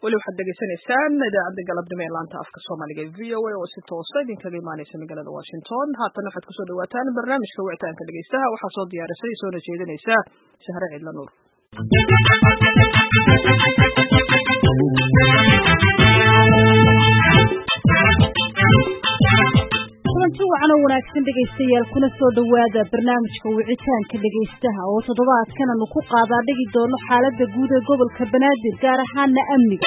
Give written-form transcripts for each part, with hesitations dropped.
weli waxaad dhegaysanaysaan idaacadda galabnimo ee laanta afka soomaaliga ee VOA oo si toosa idinkaga imaanaysa magaalada Washington. haatan waxaad kusoo dhawaataan barnaamijka wicitaanka dhegaystaha. waxaa soo diyaarisay soona jeedinaysa Sahre Ciidla Nuur. kulanti wacan oo wanaagsan dhegaystayaal kuna soo dhawaada barnaamijka wicitaanka dhegaystaha oo toddobaadkan aanu ku qaadaa dhigi doono xaaladda guud ee gobolka Banaadir gaar ahaana amniga.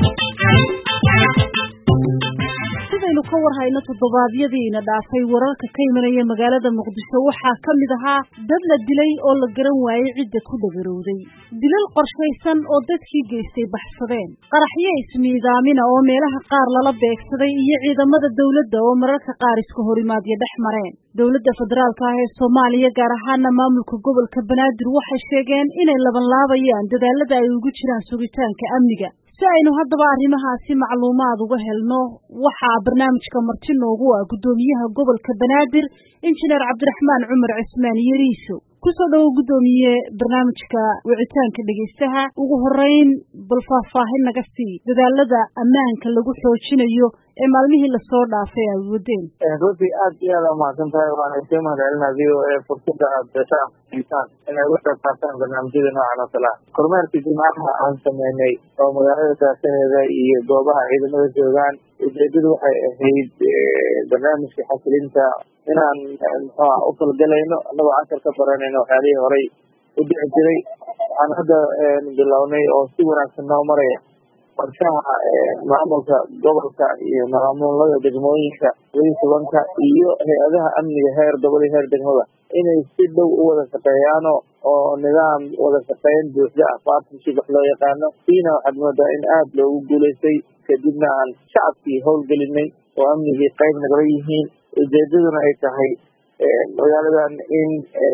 sidaynu ka warhayno toddobaadyadiina dhaafay wararka ka imanaya magaalada Muqdisho waxaa ka mid ahaa dad la dilay oo la garan waayay cidda ku dhagarowday, dilal qorshaysan oo dadkii geystay baxsadeen, qaraxyo ismiidaamina oo meelaha qaar lala beegsaday iyo ciidamada dawladda oo mararka qaar iska horimaadyo dhex mareen. dawladda federaalka ah ee Soomaaliya gaar ahaana maamulka gobolka Banaadir waxay sheegeen inay labanlaabayaan dadaalada ay ugu jiraan sugitaanka amniga. si aynu haddaba arrimahaasi macluumaad uga helno waxaa barnaamijka marti noogu ah guddoomiyaha gobolka Banaadir injineer Cabdiraxmaan Cumar Cismaan Yariiso. kusoo dhawo guddoomiye barnaamijka wicitaanka dhegaystaha. ugu horeyn bal faahfaahin naga sii dadaalada ammaanka lagu xoojinayo ee maalmihii lasoo dhaafay ay wadeen. runtii aad iyo aad umahadsan tahay. waan idin mahadcelinayaa VOA fursada aad dashaan inay uga qayb qaataan barnaamijyada noocan oo kale ah. kormeerkii jimcaha aan sameynay oo magaalada daafaheeda iyo goobaha ciidamada joogaan, ujeedadu waxay ahayd barnaamijka xasilinta inaan u falgalayno annagoo cashar ka baranayno waxyaalihii horay u dhici jiray. waxaan hadda bilownay oo si wanaagsan noo maraya qorshaha maamulka gobolka iyo maamulada degmooyinka weli subanka iyo hay-adaha amniga heer gobol iyo heer degmada inay si dhow u wada shaqeeyaano oo nidaam wada shaqeyn buuxda ah partnership wax loo yaqaano. siina waxaad moodaa in aad loogu guulaystay, kadibna aan shacabkii howlgelinay oo amnigii qayb nagala yihiin. ujeedaduna ay tahay magaaladan in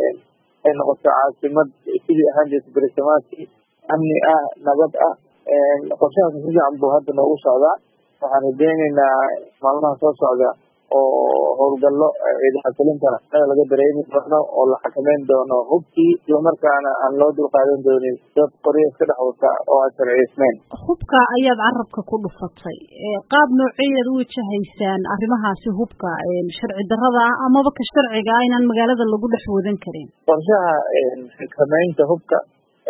ay noqoto caasimad sidii ahaan jirta berisamaadkii amni ah, nabad ah. qorshahaas si fiican buu hadda noogu socdaa. waxaan rajeynaynaa maalmaha soo socda oo howlgallo ciidan xasilintana laga dareemi doono oo la xakameyn doono hubkii, islamarkaana aan loo dulqaadan doonin dad qoryo iska dhex wata oo aan sharciyeysnayn. hubka ayaad carabka ku dhufatay. qaab nooceeyaad u wajahaysaan arrimahaasi hubka sharci darrada ah amaba ka sharciga ah inaan magaalada lagu dhex wadan karin? qorshaha xakameynta hubka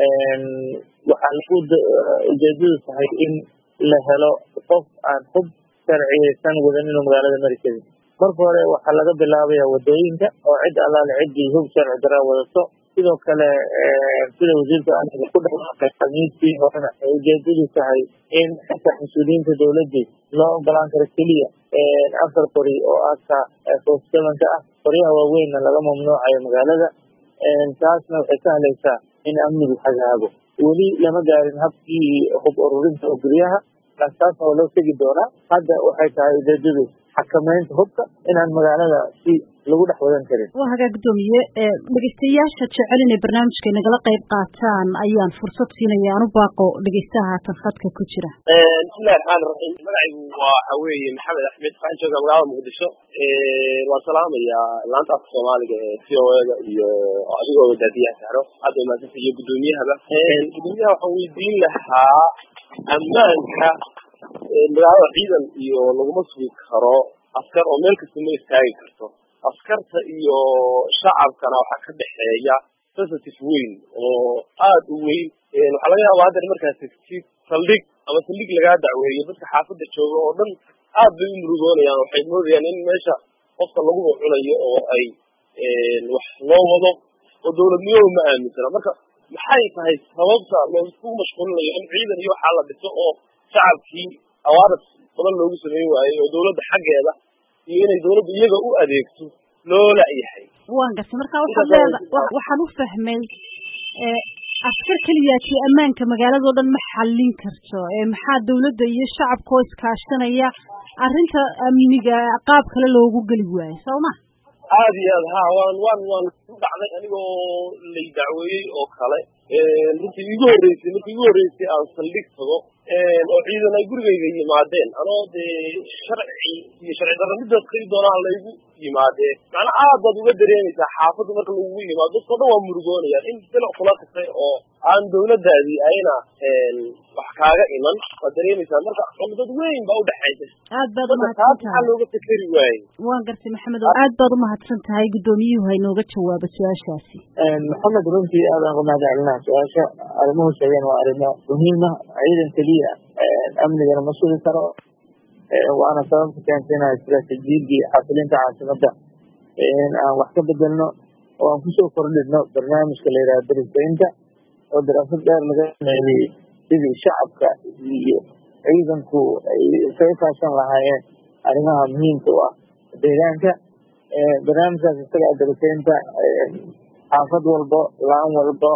waxaa lagu ujeedadu tahay in la helo qof aan hub sharciyeysan wadan inuu magaalada mari karin. marka hore waxaa laga bilaabaya wadooyinka oo cid allaale ciddii hub sharci darra wadato. sidoo kale sida wasiirka amniga ku dhawaaqay khamiistii horena ay ujeedadu tahay in xitaa mas-uuliyiinta dawladii loo ogolaan karo keliya 4 qori oo aadka foosjabanka ah. qoryaha waaweynna laga mamnuucayo magaalada. taasna waxay sahlaysaa in amnigu hagaago. weli lama gaarin habkii hub ururinta oo guryaha, taasna waa loo tegi doonaa. hadda waxay tahay ujeedadu xakameynta hubka inaan magaalada si lagu dhex wadan karin. waa hagaa guddoomiye, dhegaystayaasha jecel inay barnaamijka nagala qayb qaataan ayaan fursad siinaya. aan u baaqo dhegaystaha haatan khadka ku jira. bismillahi raxmaani raxiim. magacaygu waxa weeye maxamed axmed, waxaan joogaa magaalada muqdisho. waan salaamayaa laanta afka soomaaliga ee VOA-da iyo adigoo wadaadiyaha Sahro aad bay mahadsantahay iyo guddoomiyahaba. gudoomiyaha waxaan weydiin lahaa ammaanka magaalada ciidan iyo laguma sugi karo askar oo meel kasta ma istaagi karto. askarta iyo shacabkana waxaa ka dhexeeya sensitive weyn oo aad u weyn. waxaa laga yaabaa hadda markaad tagtid saldhig ama saldhig lagaa dacweeyo, dadka xaafadda jooga oo dhan aad bay u murugoonayaan. waxay moodayaan in meesha qofka lagu cunayo oo ay wax loo wado oo dawladnimadu ma aaminsana. marka maxay tahay sababta loogu mashquulinayo in ciidan iyo waxaa la dhiso oo shacabkii awaaras badan loogu sameyn waayey oo dawladda xaggeeda iyo inay dawladda iyaga u adeegto loo la'yahay? waan gartay. marka waxaan u fahmay askar keliyaati ammaanka magaalada oo dhan ma xallin karto. maxaa dawladda iyo shacabka oo iskaashanaya arrinta amniga qaab kale loogu geli waayo soo ma? aad iyo aad ha waan ku dhacday anigoo lay dacweeyey oo kale. runtii markii igu horreysay aan saldhig tago oo ciidan ay gurigayga yimaadeen anoo dee sharci iyo sharci darro midaas kali doonaan laygu yimaadee macnaa aad baad uga dareemaysaa xaafadda marka lagugu yimaado dadkao dhan waa murugoonayaan in dinac kula tagtay oo aan dawladdaadii ayna wax kaaga iman waa dareemaysaa marka dad weyn baa udhexaysa. aad baad umahadsan tahay. looga fikeri waaye. waan gartay maxamed oo aad baad umahadsan tahay. guddoomiyuhu haynooga jawaabo su-aashaasi. maxamed runtii aadaan ku mahadcelinaa su-aasha. arrimuhu sheegeen waa arrimo muhiima. ciidan keliya amnigana ma sugi karo, waana sababta keentay inaan istiraatiijiyadii xasilinta caasimadda aan wax ka bedelno oo aan kusoo kordhino barnaamijka la yidhaha darisaynta oo daraasad dheer laga sameeyey sidii shacabka iyo ciidanku ay isaga kaashan lahaayeen arrimaha muhiimka u ah deegaanka. barnaamijkaas isaga darisaynta xaafad walbo, laan walbo,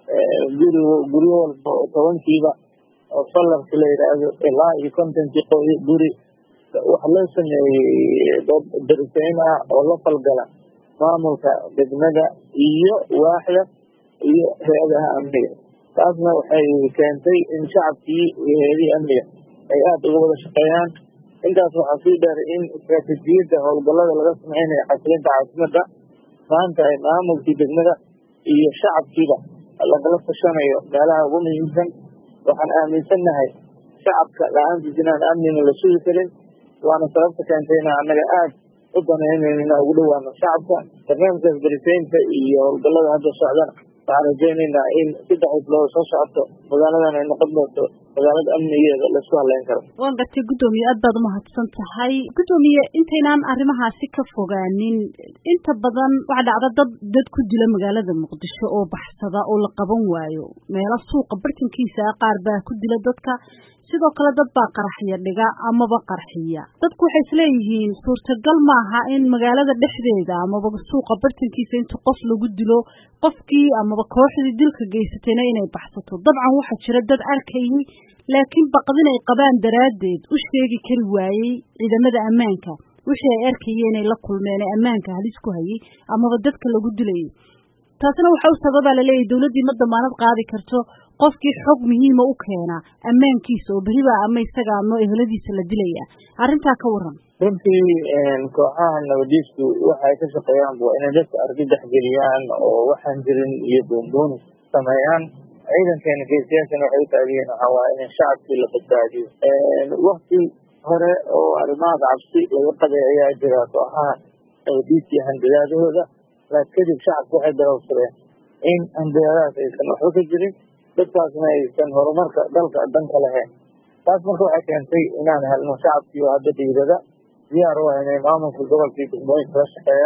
guryo walbo oo 10kiiba oo falarka la yidhaahdo ilaa iyo 50 guri waxa loo sameeyey dad darisayn ah oo la falgala maamulka degmada iyo waaxda iyo hay-adaha amniga. taasna waxay keentay in shacabkii iyo hay-adihii amniga ay aada uga wada shaqeeyaan. intaas waxaa sii dheer in istiraatiijiyadda howlgallada laga sameynayo xasilinta caasimadda maanta ay maamulkii degmada iyo shacabkiiba lagala tashanayo meelaha ugu muhiimsan. waxaan aaminsannahay shacabka la-aantiis inaan amnina la sugi karin, waana sababta keentay inaan annaga aada u danaynayno inaan ugu dhawaano shacabka. barnaamijkaas darisaynta iyo howlgallada hadda socdana waxaan rajaynaynaa in 3 bilood soo socoto magaaladan ay noqon doonto magaalada amnigeeda laisku haleyn karo. waan gartay guddoomiye, aad baad umahadsan tahay. guddoomiye, intaynaan arrimahaasi ka fogaanin, inta badan waxaa dhacda dad ku dila magaalada muqdisho oo baxsada oo la qaban waayo. meelo suuqa bartankiisa qaar baa ku dila dadka, sidoo kale dad baa qaraxya dhiga amaba qarxiya. dadku waxay isleeyihiin suurtagal maaha in magaalada dhexdeeda amaba suuqa bartankiisa inta qof lagu dilo qofkii amaba kooxdii dilka geysatayna inay baxsato. dabcan waxaa jira dad arkayay laakiin baqdin ay qabaan daraaddeed u sheegi kari waayey ciidamada ammaanka wixii ay arkayeen inay la kulmeen ee ammaanka halis ku hayay amaba dadka lagu dilayay. taasina waxa u sababaa laleeyahay dawladdii ma damaanad qaadi karto qofkii xog muhiima u keena ammaankiisa oo beriba ama isaga ama eheladiisa la dilaya. arrintaa ka waran. runtii kooxaha nabadiisku waxay ka shaqeeyaan waa inay dadka argagax geliyaan oo waxaan jirin iyo boonboonis sameeyaan. ciidankeena geesiyaashana waxay u taagiyeen waxaa waaye in shacabkii la badbaadiyo. wakti hore oo arrimahaas cabsi laga qabay ayaa jira kooxaha nabadiiska iyo handadaadahooda, laakiin kadib shacabku waxay darowsadeen in handadaadahaas aysan waxba ka jirin, dadkaasna aysan horumarka dalka danka lahayn. taas marka waxay keentay inaan helno shacabkii oo hadda dhiirada diyaar u ah inay maamulka gobolkii degmooyinka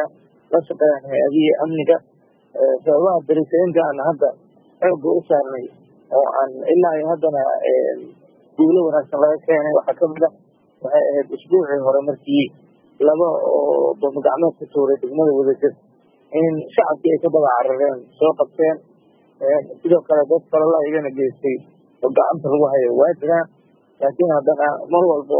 la shaqeeyaan hay-adihii amniga. sababaha darisaynta aan hadda xoogga u saarnay oo aan ilaa iyo haddana guulo wanaagsan laga keenay waxaa kamid ah waxay ahayd usbuucii hore markii 2 oo bamgacmeed ku tuuray degmada wadajir in shacabkii ay ka daba carareen soo qabteen. sidoo kale dad kalala igana geystay oo gacanta lagu hayo waa jiraan, laakiin haddana mar walbo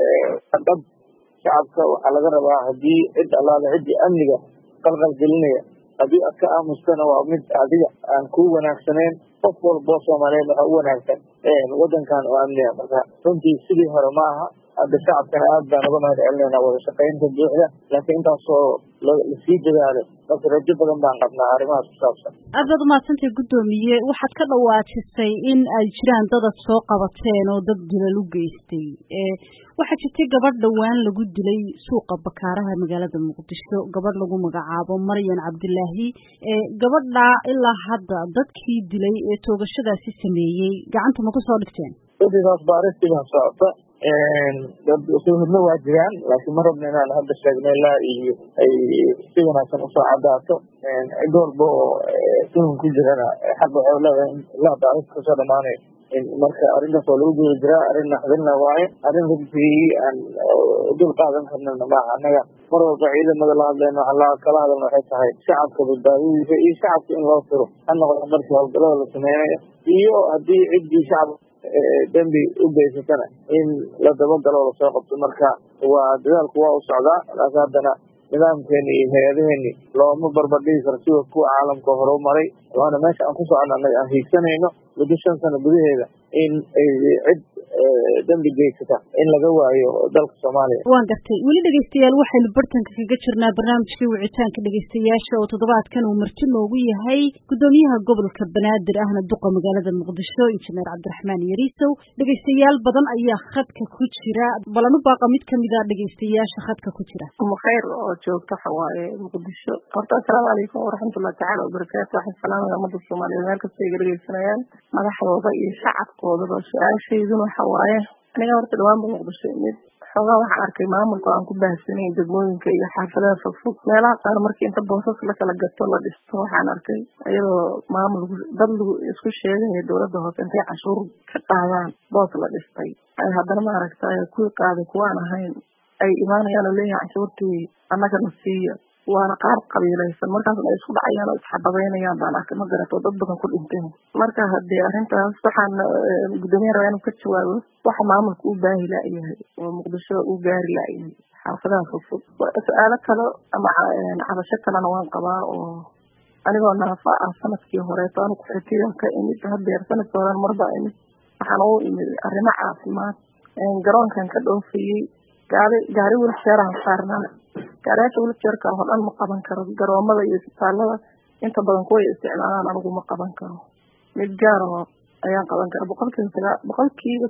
dhab shacabka waxaa laga rabaa haddii cid allaale ciddii amniga qalqal gelinaya haddii aad ka aamustana waa mid adiga aan ku wanaagsanayn. qof walbo Soomaaliyeed waxa u wanaagsan wadankan oo amniga. marka runtii sidii hore ma aha. hadda shacabkana aad baan uga mahadcelinaynaa wada shaqaynta buuxda, laakiin intaasoo lasii dadaalo marka rajo badan baan qabnaa arrimahaas ku saabsan. aad baad umahadsantahay guddoomiye. waxaad ka dhawaajisay in ay jiraan dadad soo qabateen oo dad dilal u geystay. waxaa jirtay gabadh dhowaan lagu dilay suuqa bakaaraha magaalada muqdisho, gabadh lagu magacaabo Maryan Cabdilaahi. gabadha ilaa hadda dadkii dilay ee toogashadaasi sameeyey gacanta ma ku soo dhigteen? dadkaas baaristii baa socota. dad suhurna waa jiraan, laakiin ma rabna inaan hadda sheegno ilaa iyo ay si wanaagsan usoo cadaato. cid walba oo tuhun ku jirana xaq waxay leedahay in ilaa baaris kasoo dhamaanayo. marka arrintaas oo lagu guda jiraa arrin naxdinna waaye. arrin runtii aan dul qaadan karnana maaha. annaga mar walba ciidamada la hadlayno kala hadalna waxay tahay shacabka badbaadadiisa iyo shacabka in loo tiro ha noqdo markii howlgallada la sameynayo iyo haddii ciddii shacab dembi u geysatana in la dabagalo oo lasoo qabto. marka waa dadaalku waa u socdaa, laakiin haddana nidaamkeeni iyo hay-adaheeni looma barbardhigi karo sida kuwa caalamka horumaray. waana meesha aan ku socona annaga aan hiigsanayno muddo 5 sano gudaheeda in ay cid dambi geysata in laga waayo dalka Soomaaliya. waan gartay weli dhageystayaal waxaynu bartanka kaga jirnaa barnaamijkii wicitaanka dhageystayaasha oo toddobaadkan uu marti noogu yahay gudoomiyaha gobolka Banaadir ahna duqa magaalada Muqdisho injineer Cabdiraxmaan Yariisow. dhageystayaal badan ayaa khadka ku jira balanu baaqa mid kamid ah dhageystayaasha khadka ku jira. khayr oo joogto xawaaye Muqdisho. horta assalaamu calaykum waraxmatullaahi tacaala wabarakaatu. waxaan salaamayaa ummadda Soomaaliyeed meel kasta ay iga dhageysanayaan madaxdooda iyo shacabkooda. su-aashayduna waxa waaye aniga horta dhawaanba Muqdisho imid xoogaa waxaan arkay maamulka aan ku baahsanayn degmooyinka iyo xaafadaha fogfog meelaha qaar markii inta boosas la kala gato la dhisto waxaan arkay iyadoo maamulku dad lagu isku sheegaya dowladda hoose intay cashuur ka qaadaan boos la dhistay ay haddana maaragtay kuwii qaaday kuwaan ahayn ay imaanayaan oo leeyahay cashuurtii annagana siiya waana qaar qabiilaysan markaasna ay isku dhacayaan oo isxababeynayaan baan arkay ma garato dad badan ku dhinteen. marka haddii arrintaas waxaan gudoomiyaha rabaa inuu ka jawaabo waxa maamulka u baahi la'yahay oo Muqdisho u gaari la'yahay xaafadaha fogfog. su-aalo kale ama cabasho kalena waan qabaa oo anigoo naafa ah sanadkii horeeto anu ku-xigtayaan ka imid haddeer sanadkii horen marba imid waxaan u imid arrimo caafimaad garoonkan ka dhoofayey gaari wilsheeraan saarnaa gaariyaasha wilsheerka oo dhan ma qaban karo garoomada iyo isbitaalada inta badan kuway isticmaalaan anigu ma qaban karo mid gaar oo ayaan qaban kara boqolkiiba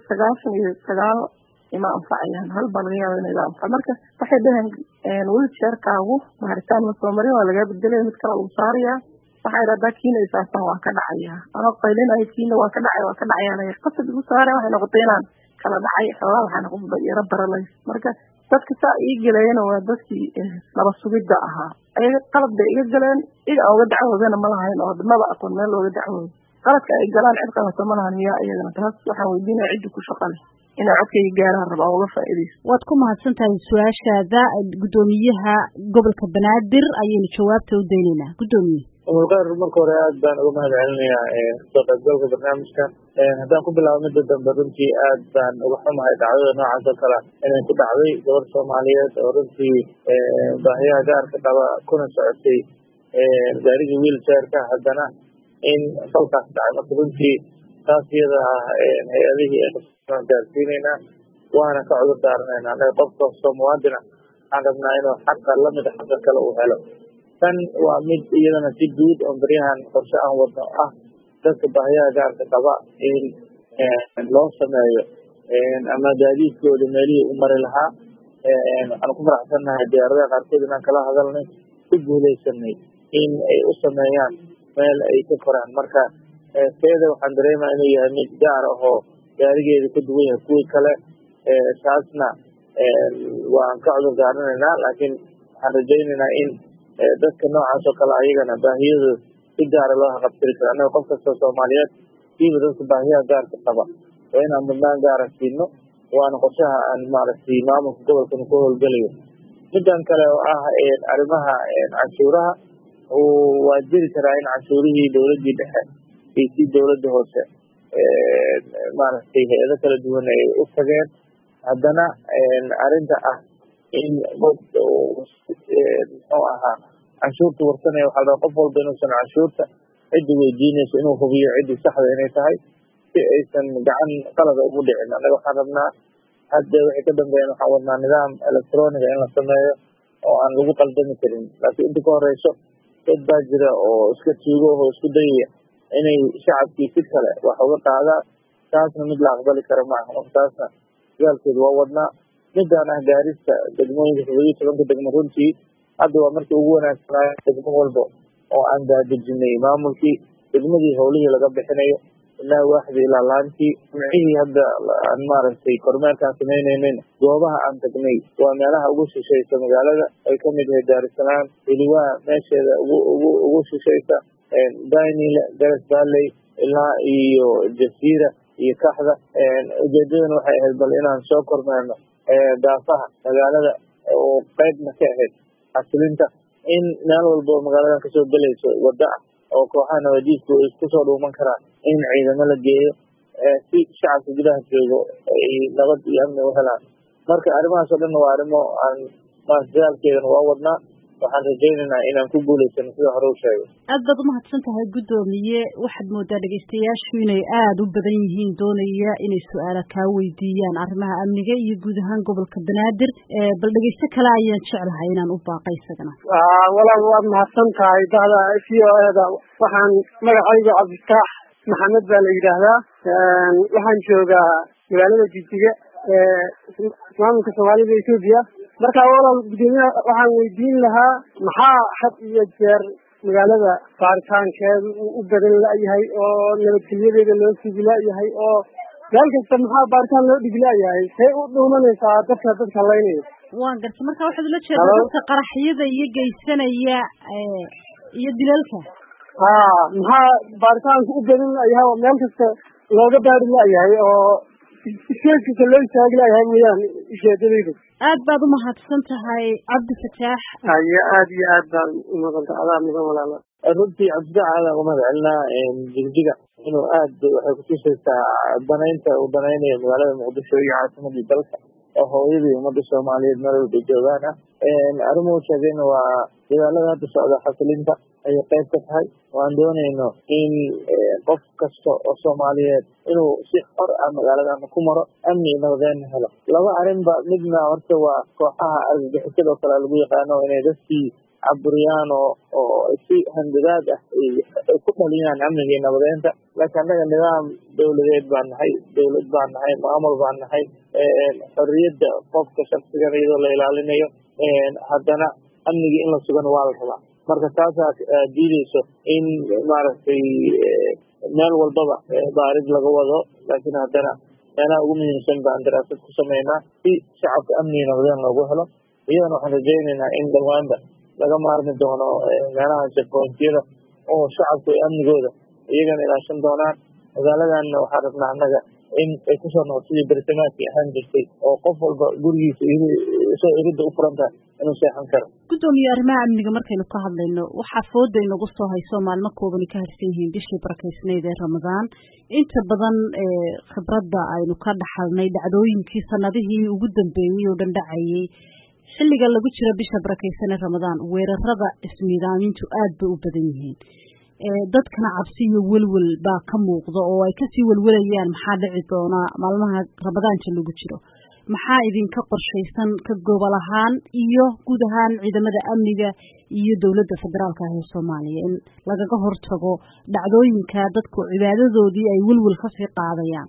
99 ima anfacayaan hal baa laga yaaba inay anfac. marka waxay dhaheen wilsheerkaagu baaritaan la soo marin waa laga bedelay mid kale lagu saarayaa waxay dhahdaa kiina isaasan waa ka dhacaya anoo qaylinayo kiina waa ka dhacaya qasad igu saareen waxay noqotay inaan kala dhacay xoogaa waxaan noqon yara baralay. marka dadka saa ii galayna waa dadkii laba sugidda ahaa ayaga qalad bay iga galeen iga uga dacwoodana ma lahayn oo maba aqoon meel looga dacwoodo qaladka ay galaan cid qabato ma lahan miyaa iyagana taas waxaan weydiinaya ciddi ku shaqo leh inay codkayga gaaraan rabaa uga faa'iidayso. waad ku mahadsan tahay su-aashaada gudoomiyaha gobolka Banaadir ayaynu jawaabta u daynaynaa. gudoomiye khayr marka hore aad baan uga mahad celinayaa soo qaybgalka barnaamijkan. haddaan ku bilaabo midda dambe runtii aad baan uga xumahay dhacdada noocaas oo kale inay ku dhacday gabar Soomaaliyeed oo runtii baahiyaha gaarka qaba kuna socotay gaarigii wiilsheerka haddana in falkaas dhacay. marka runtii taas iyada ah hay-adihii aan gaarsiinaynaa waana ka cudur daaranaynaa anaga qof kastoo muwaadina waxaan rabnaa inuu xaqa lamid a xaqa kale uu helo. tan waa mid iyadana si guud oo baryahan qorshe aan wadno ah dadka baahiyaha gaarka qaba in loo sameeyo ama gaadiidkooda meelihii u mari lahaa. waxaan ku faraxsannahay diyaaradaha qaarkood inaan kala hadalnay ku guuleysanay in ay u sameeyaan meel ay ka koraan. marka teeda waxaan dareemaa inuu yahay mid gaar ah oo gaarigeeda ka duwan yahay kuwii kale taasna waan ka cudur daaranaynaa laakiin waxaan rajaynaynaa in dadka noocaas oo kale ayagana baahiyadooda si gaara loo haqabtiri karo. annaga qof kasta Soomaaliyeed siiba dadka baahiyaha gaarka qaba waa inaan mudnaan gaara siino waana qorshaha aan maaragtay maamulka gobolkan ku howlgelayo. midan kale oo ah arrimaha canshuuraha waa jiri karaa in canshuurihii dowladdii dhexe iyo si dowladda hoose maaragtay hay-ado kala duwan ay u tageen haddana arrinta ah in muxuu ahaa canshuurta warsanaya waxaa la qof walba inuusan canshuurta ciddi weydiinayso inuu hubiyo ciddii saxda inay tahay si aysan gacan qalada ugu dhicin. annaga waxaan rabnaa hadda wixii ka dambeeyana waxaan wadnaa nidaam electroniga in la sameeyo oo aan lagu qaldami karin laakiin inta ka horeyso dad baa jira oo iska tuugo oo isku dayaya inay shacabkii si kale wax uga qaadaan taasna mid la aqbali kara maaha. marka taasna dagaalkeedu waa wadnaa. midaan ah gaarista degmooyinka 17 degmo runtii hadda waa markii ugu wanaagsanaayo degmo walba oo aan daadejinay maamulkii degmadii howlihii laga bixinayo ilaa waaxdii ilaa laantii micihii hadda aan maaragtay kormeerkaan samaynaynin goobaha aan tagnay waa meelaha ugu shishaysa magaalada ay ka mid yahay Daarusalaam Iliwaa meesheeda ugu shishaysa Daynile Garas Valley ilaa iyo Jasiira iyo Kaxda. ujeedadana waxay ahayd bal inaan soo kormeerno daafaha magaalada oo qaybna ka ahayd xasilinta in meel walba oo magaaladan kasoo gelayso wadda ah oo kooxaha nabadiidku ay isku soo dhuuman karaan in ciidamo la geeyo si shacabka gudaha joogo ay nabad iyo amni u helaan. marka arrimahaas oo dhan waa arrimo aan dagaalkeedana waa wadnaa waxaan rajaynaynaa inaan ku guulaysano sida hore u sheegay. aad baad umahadsan tahay guddoomiye. waxaad moodaa dhegaystayaashu inay aada u badan yihiin doonaya inay su-aala kaa weydiiyaan arrimaha amniga iyo guud ahaan gobolka banaadir. bal dhegaysto kale ayaan jeclahay inaan u baaqay isagana. walaal waad mahadsan tahay dada v o eda. waxaan magacayga cabdifitaax maxamed baa la yidhaahdaa. waxaan joogaa magaalada Jigjiga maamulka Soomaalida Ethiopia. marka walaal gudoomiye waxaan weydiin lahaa maxaa had iyo jeer magaalada baaritaankeedu u badan la'yahay oo nabadgelyadeeda loo sugi la'yahay oo meel kasta maxaa baaritaan loo dhigi la'yahay see u dhuumanaysaa dadka laynaya. waan gartay marka waxaad ula jeedaa dadka qaraxyada iyo geysanaya iyo dilalka. maxaa baaritaanku u badan la'yahay oo meel kasta looga baari la'yahay oo iskeyskisa loo istaagi la'yahay mooyaan ujeedadayda. aad baad umahadsan tahay cabdifataax. haye aad iyo aad baan umaqanta adaa mudan walaalo. runtii cabdifitaax aadaan umahad celinaa Jigjiga inuu aad waxay kutusaysaa danaynta uu danaynayo magaalada muqdisho iyo caasimadii dalka oo hooyadii ummadda Soomaaliyeed meel walba joogaan ah. arrimuhu sheegayna waa dadaalada hadda socda xasilinta ayay qayb ka tahay. waan doonayno in qof kasta oo Soomaaliyeed inuu si xor ah magaaladana ku maro amni iyo nabadgelyo helo. laba arrinba midna horta waa kooxaha argagixisada oo kale lagu yaqaano inay dadkii caburiyaan oo si handadaad ah ay ku dhaliyaan amniga iyo nabadeynta. laakiin annaga nidaam dawladeed baan nahay, dawlad baan nahay, maamul baan nahay. xorriyadda qofka shaksigan iyadoo la ilaalinayo haddana amniga in la sugano waa la rabaa. marka taasaa diideyso in maaragtay meel walbaba baarid laga wado. laakiin haddana meelaha ugu muhiimsan baan daraasad ku sameynaa si shacabka amniga nabadeen loogu helo. iyadana waxaan rajaynaynaa in dhawaanba laga maarmi doono meelaha checkpointyada oo shacabku ay amnigooda iyagana ilaashan doonaan. magaaladanna waxaan rabnaa annaga in ay kusoo noqoto sidii bartamaadkii ahaan jirtay oo qof walba gurigiisa soo iridda u furan tahay inuu seexan karo. guddoomiye arrimaha amniga markaynu ka hadlayno waxaa fooda inagu soo hayso maalmo kooban ka harsan yihiin bishii barakaysnayd ee Ramadaan. inta badan khibradda aynu ka dhaxalnay dhacdooyinkii sanadihii ugu dambeeyay oo dhan dhacayay xilliga lagu jira bisha barakaysan ee Ramadaan weerarada ismiidaamintu aad bay u badan yihiin. dadkana cabsi iyo welwel baa ka muuqda oo ay kasii welwelayaan maxaa dhici doona maalmaha Ramadaanka lagu jiro. maxaa idinka qorshaysan ka gobol ahaan iyo guud ahaan ciidamada amniga iyo dawladda federaalka ee Soomaaliya in lagaga hortago dhacdooyinka dadku cibaadadoodii ay welwel ka sii qaadayaan?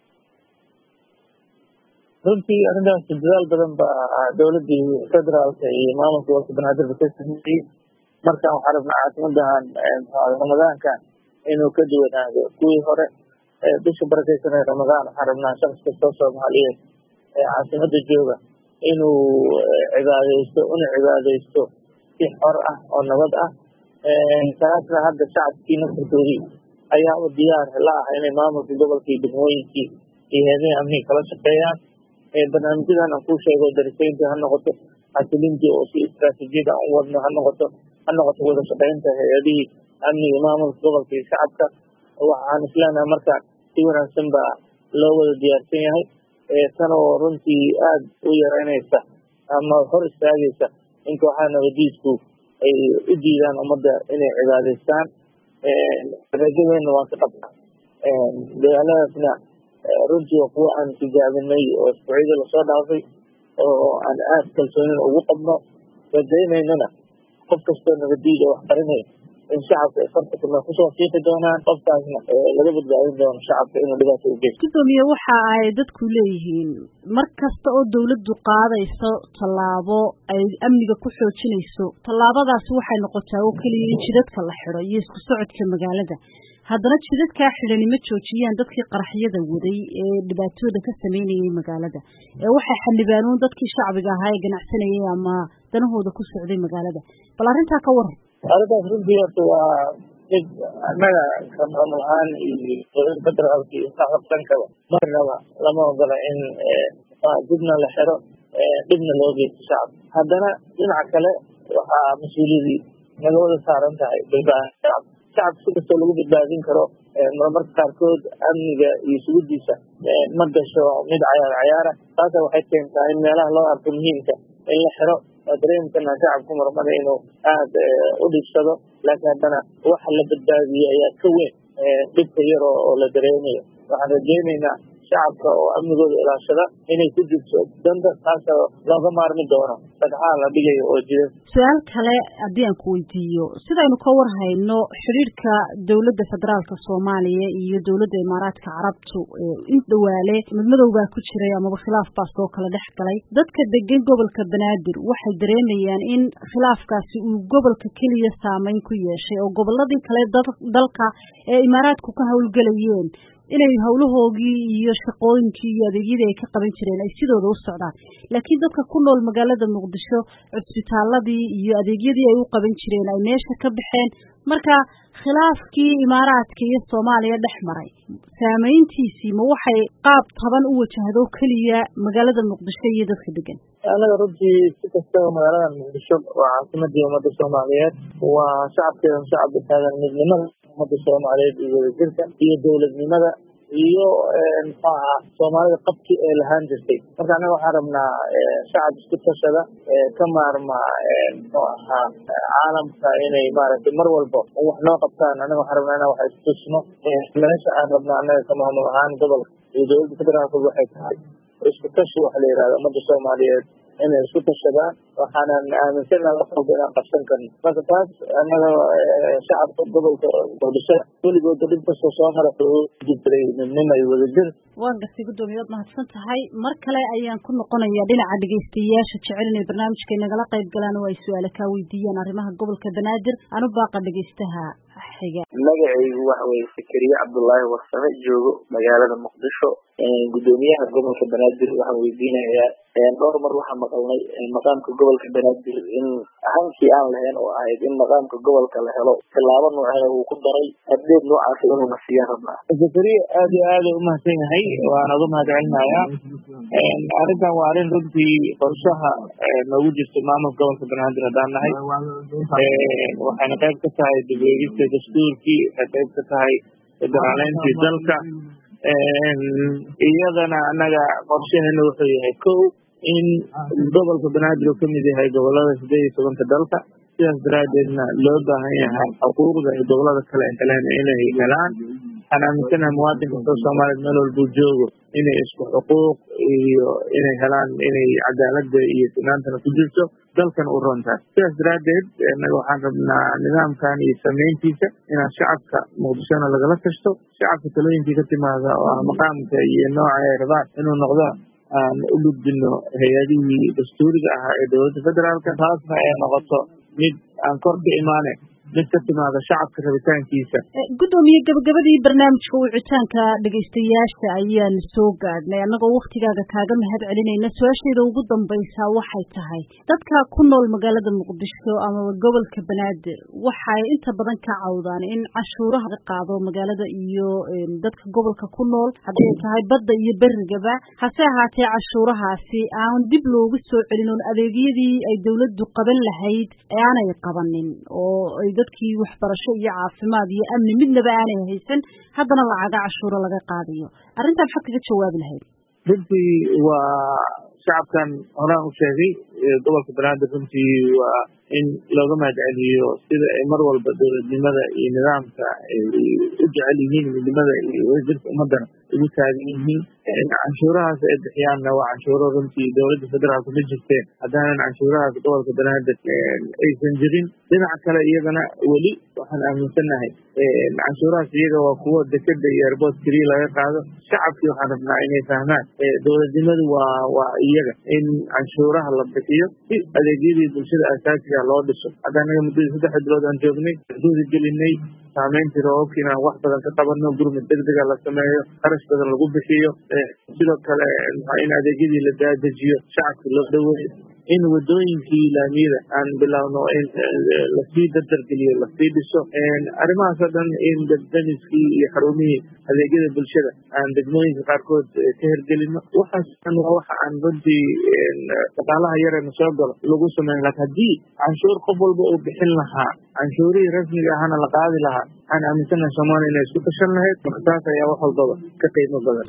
runtii arrintaas dadaal badan baa dawladda federaalka iyo maamulka gobolka banaadir ka sameeyay. markaan waxaan rabnaa caasimadan Ramadaanka inuu ka duwanaado kuwii hore. bisha barakaysan ee Ramadaan waxaan rabnaa shakhs kasta oo Soomaaliyeed caasimada jooga inuu cibaadaysto si xor ah oo nabad ah. taasna hadda shacabkii naftirkoodii ayaa u diyaar la ah inay maamulka gobolka iyo degmooyinkii iyo hay'adaha amniga kala shaqeeyaan. barnaamijyadan aan kuu sheego darisaynta ha noqoto, xasilintii oo si istaraatiijiyad aan u wadno ha noqoto wada shaqeynta hay-adihii amniga maamulka gobolka iyo shacabka. waxaan isleenahay marka si wanaagsan baa loo wada diyaarsan yahay. tan oo runtii aada u yaraynaysa ama hor istaagaysa in kooxaha nabadiidku ay u diidaan ummadda inay cibaadaystaan. rajadeena waan ka qabnaa. dagaaladaasna runtii waa kuwa aan tijaabinay oo isbuucyada lasoo dhaafay oo aan aada kalsoonina ugu qabno. rajaynaynana qof kastoo nabadiid oo wax qarinaya in shacabka ay farta kuma kusoo fiiqi doonaan, qofkaasna laga badbaadin doono shacabka inuu dhibaato u geysto. gudoomiye waxa ay dadku leeyihiin mar kasta oo dawladdu qaadayso tallaabo ay amniga ku xoojinayso, tallaabadaasi waxay noqotaa oo keliya in jidadka la xiro iyo isku socodka magaalada. haddana jidadkaa xidhani ma joojiyaan dadkii qaraxyada waday ee dhibaatooda ka sameynayay magaalada. waxay xildhibaanuun dadkii shacbiga ahaa ee ganacsanayay ama danahooda ku socday magaalada. bal arrintaa ka waran. arrintaas runtii horta waa mid annaga kamaqan ahaan iyo dowladda federaalka iyo saxaabtankaba marnaba lama ogola in dibna la xiro dhibna loo geysto shacabka. haddana dhinaca kale waxaa mas-uuliyadii naga wada saaran tahay badbaadinta shacabka si kastoo lagu badbaadin karo. marmarka qaarkood amniga iyo sugudiisa ma gasho mid cayaara taasa waxay keentaa in meelaha loo arko muhiimka in la xiro waa dareemkana shacabku marmada inuu aada u dhibsado, laakiin haddana waxa la badbaadiyey ayaa ka weyn dhibka yar oo la dareemayo. waxaan rajaynaynaa shacabka oo amnigooda ilaashada inay ku jirto danta, taasoo looga maarmi doono dhagxaha la dhigayo oo jira. su-aal kale haddii aan ku weydiiyo, sidaynu ka war hayno xidhiidhka dowladda federaalka Soomaaliya iyo dowladda Imaaraadka Carabtu in dhawaale madmadow baa ku jiray amaba khilaaf baa soo kala dhex galay. dadka degan gobolka Banaadir waxay dareemayaan in khilaafkaasi uu gobolka keliya saameyn ku yeeshay oo gobolladii kale dalka ee Imaaraadku ka howlgelayeen inay howlahoogii iyo shaqooyinkii iyo adeegyadii ay ka qaban jireen ay sidooda u socdaan, laakiin dadka ku nool magaalada Muqdisho cusbitaaladii iyo adeegyadii ay u qaban jireen ay meesha ka baxeen. marka khilaafkii Imaaraadka iyo Soomaaliya dhex maray saameyntiisii ma waxay qaab taban u wajahdo keliya magaalada Muqdisho iyo dadka degan? anaga runtii si kastaba magaalada Muqdisho waa caasimadii ummadda Soomaaliyeed, waa shacabkeeda shacab taagan midnimada ummadda Soomaaliyeed iyo wadajirka iyo dowladnimada iyo Soomaalida qabki ee lahaan jirtay. marka anaga waxaan rabnaa shacab isku tashada ka maarma caalamka inay maaragtay mar walba wax noo qabtaan. anaga waxaan rabnaa inaan wax istusno. meesha aan rabnaa anaga ka maamul ahaan gobolka iyo dowladda federaalka waxay tahay isku tashi waxa la yidhahda ummadda Soomaaliyeed inay isku tashadaan. waxaanan aaminsanahay wax walba inaan qabsan karno. marka taas anaga shacabka gobolka Muqdisho weligooda dhib kastoo soo mara wuxuu jiray midnimo iyo wadajir. waan gartay guddoomiye, waad mahadsan tahay. mar kale ayaan ku noqonayaa dhinaca dhegeystayaasha jecel inay barnaamijka nagala qayb galaan oo ay su-aalo kaa weydiiyaan arrimaha gobolka Banaadir. anu baaqa dhegeystaha xiga. magacaygu waxa weeye Sakariya Cabdullaahi Warsame, joogo magaalada Muqdisho. guddoomiyaha gobolka Banaadir waxaan weydiinayaa dhowr mar waxaan maqalnay maqaamka gobolka Banaadir in hankii aan lahayn oo ahayd in maqaamka gobolka la helo tilaabo nooceeda uu ku daray abdeed noocaas inuu na siiya rabnaa. Sakariya aad iyo aad u mahadsan yahay, waana uga mahadcelinayaa. arrintan waa arrin runtii qorshaha noogu jirta maamulka gobolka Banaadir haddaan nahay. waxayna qayb ka tahay dib u eegista dastuurkii, waxay qayb ka tahay federaaleyntii dalka. iyadana anaga qorshaheena wuxuu yahay kow in gobolka Banaadir uu kamid yahay gobolada 18 dalka, sidaas daraadeedna loo baahan yahay xuquuqda ay gobolada kale heleen inay helaan. waxaan aaminsanahay muwaadin kastoo Soomaaliyeed meel walbuu joogo inay isku xuquuq iyo inay helaan, inay cadaalada iyo sinaantana ku jirto dalkan u rontaas. sidaas daraadeed anaga waxaan rabnaa nidaamkan iyo sameyntiisa inaan shacabka Muqdishona lagala tashto, shacabka talooyinkii ka timaada oo ah maqaamka iyo nooca ay rabaan inuu noqdo aan u gudbino hay-adihii dastuuriga ahaa ee dowladda federaalka. taasna ay noqoto mid aan kor ka imaane mid ka timaada shacabka rabitaankiisa. guddoomiye, gabagabadii barnaamijka wicitaanka dhegeystayaasha ayaan soo gaadhnay annagoo waktigaaga kaaga mahad celinayna. su-aasheeda ugu dambaysa waxay tahay, dadka ku nool magaalada Muqdisho ama gobolka Banaadir waxay inta badan ka cawdaan in cashuuraha laga qaado magaalada iyo dadka gobolka ku nool haddii ay tahay badda iyo berigaba. hase ahaatee cashuurahaasi aan dib loogu soo celin oon adeegyadii ay dowladdu qaban lahayd aanay qabanin, oo ay dadkii waxbarasho iyo caafimaad iyo amni midnaba aanay haysan, haddana lacaga cashuuro laga qaadayo. arrintan maxaad kaga jawaabi lahayd? runtii waa shacabkan horaan u sheegay gobolka Banaadir runtii waa in looga mahadceliyo sida ay mar walba dowladnimada iyo nidaamka ay u jecel yihiin, midnimada iyo wadajirka ummadana ugu taagan yihiin. canshuurahaas ay bixiyaanna waa canshuuro runtii dowladda federaalka ma jirteen haddaanan canshuurahaas gobolka Banaadir aysan jirin. dhinaca kale iyagana weli waxaan aaminsanahay canshuurahaas iyaga waa kuwo dekeda iyo airport keliya laga qaado. shacabkii waxaan rabnaa inay fahmaan dowladnimadu waa iyaga in canshuuraha la bixiyo si adeegyadii bulshada asaasiga loo dhiso. hadda anaga muddadii 3 bilood aan joognay guudi gelinay saameyntii roobabka inaan wax badan ka qabano, gurmad degdega la sameeyo, kharash badan lagu bixiyo, sidoo kale in adeegyadii la daadejiyo, shacabka loo dhaweeyo, in wadooyinkii laamiyada aan bilowno in lasii dardargeliyo, lasii dhiso. arrimahaas oo dhan in damiskii iyo xarumihii adeegyada bulshada aan degmooyinka qaarkood ka hirgelino. waxaas dhan waa waxa aan runtii dhaqaalaha yareena soo galo lagu sameyn. laakiin haddii canshuur qof walba uu bixin lahaa, canshuurihii rasmiga ahana la qaadi lahaa, waxaan aaminsanahay Soomaaliya inay isku tashan lahayd. taas ayaa wax walbaba ka qiimo badan.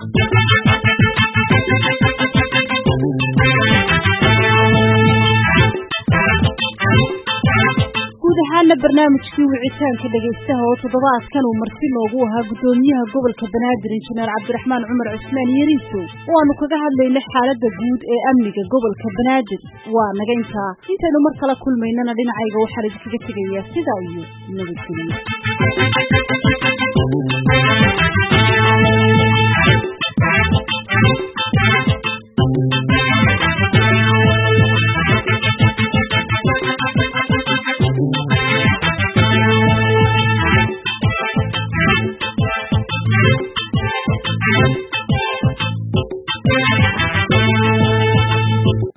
barnaamijkii wicitaanka dhagaystaha oo toddobaadkan uu marti noogu ahaa gudoomiyaha gobolka Banaadir Injineer Cabdiraxmaan Cumar Cusmaan Yariiso oo aanu kaga hadlaynay xaaladda guud ee amniga gobolka Banaadir waa naga intaynu mar kala kulmaynana dhinacayga waxaan idinkaga tegayaa sidaa iyo nabadgelyo.